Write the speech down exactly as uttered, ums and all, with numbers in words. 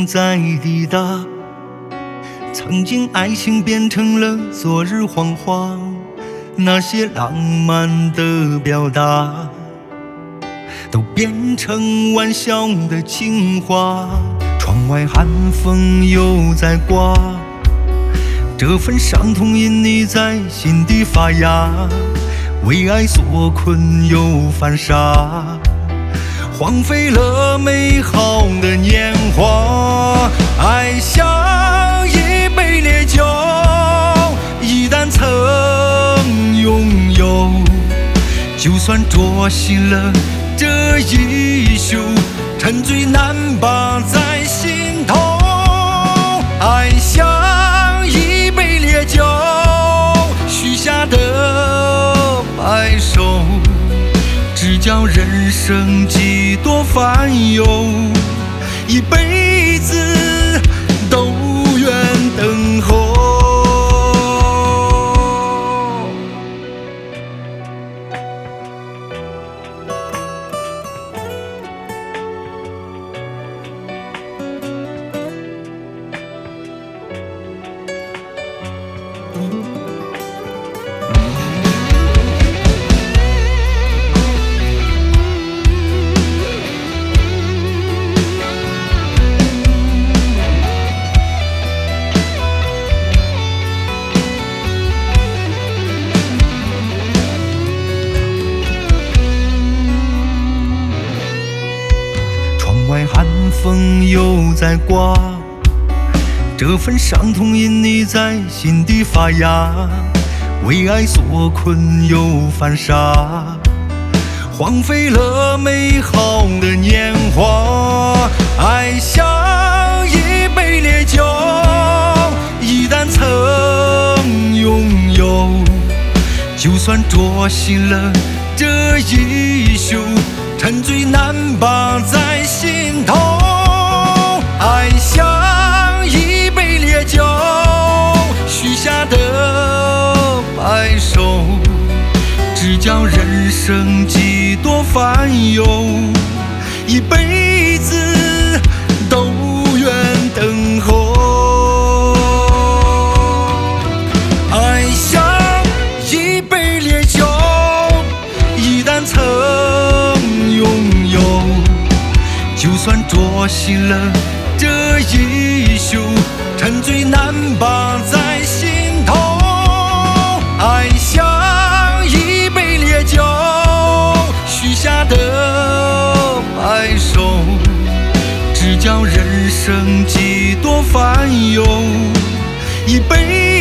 终在抵达。曾经爱情变成了昨日黄花，那些浪漫的表达都变成玩笑的情话。窗外寒风又在刮，这份伤痛因你在心底发芽，为爱所困又犯傻，荒废了美好的年华。爱像一杯烈酒，一旦曾拥有，就算灼熄了这一宿，沉醉难把在心头。爱像一杯烈酒，许下的白首，只叫人生几多烦忧，一辈子都愿等候。外寒风又在刮，这份伤痛因你在心底发芽，为爱所困又犯傻，荒废了美好的年华。爱像一杯烈酒，一旦曾拥有，就算灼熄了这一宿，沉醉难把在心头。爱像一杯烈酒，许下的白首，只叫人生几多烦忧，一辈子都愿等候。爱像一杯烈酒，一旦曾就算灼熄了这一宿，沉醉难把在心头。爱像一杯烈酒，许下的白首，只叫人生几多烦忧，一杯